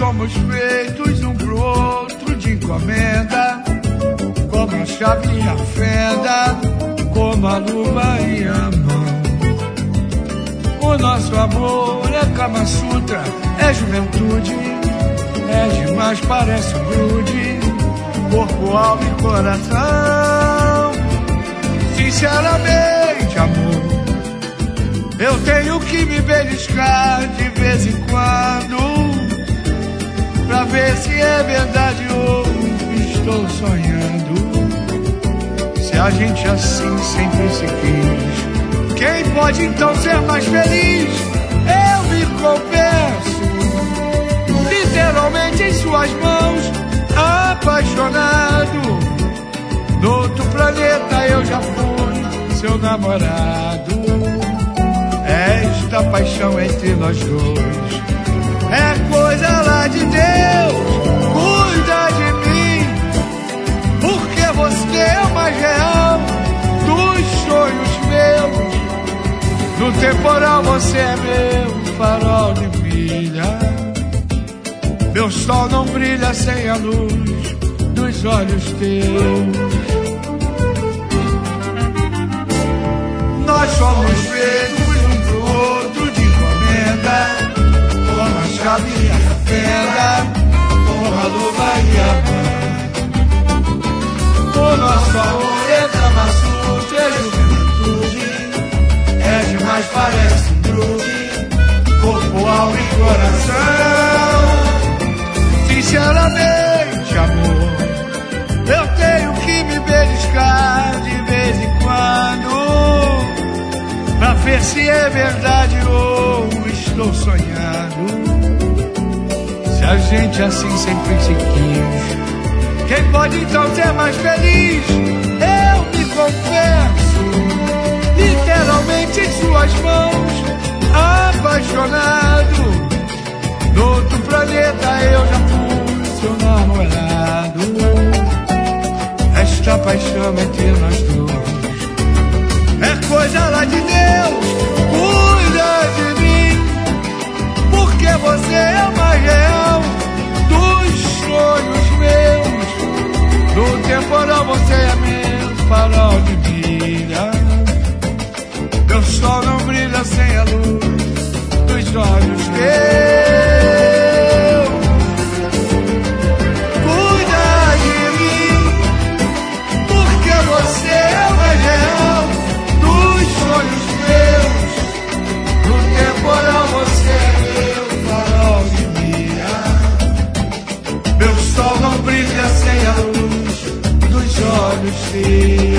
somos feitos um pro outro de encomenda, como a chave e a fenda, como a luva e a mão. O nosso amor é Kama Sutra, é juventude, é demais, parece um grude, corpo, alma e coração. Sinceramente, amor, eu tenho que me beliscar de vez em quando, pra ver se é verdade ou estou sonhando. Se a gente assim sempre se quis, quem pode então ser mais feliz? Eu me confesso, literalmente em suas mãos, apaixonado. No outro planeta eu já fui seu namorado. Esta paixão entre nós dois é coisa lá de Deus. Cuida de mim, porque você é o mais real dos sonhos meus. No temporal você é meu farol de milha. Meu sol não brilha sem a luz dos olhos teus. Nós somos feitos um pro outro de encomenda, como a chave e a fenda, como a luva e a mão. O nosso amor é Kama Sutra, é juventude, é demais, parece um grude, corpo, alma e coração. Sinceramente, amor, eu tenho que me beliscar de vez em quando, pra ver se é verdade ou estou sonhando. Se a gente assim sempre se quis, quem pode então ser mais feliz? Eu me confesso, literalmente em suas mãos, apaixonado. No outro planeta eu já fui seu namorado. Esta paixão entre nós dois é coisa lá de Deus. Cuida de mim, porque você é o mais real dos sonhos meus. No temporal você é meu farol de milha. Meu sol não brilha sem a luz dos olhos teus. Cuida de mim, porque você é o mais real dos sonhos meus. No temporal você é meu farol de milha. Meu sol não brilha sem a luz dos olhos teus.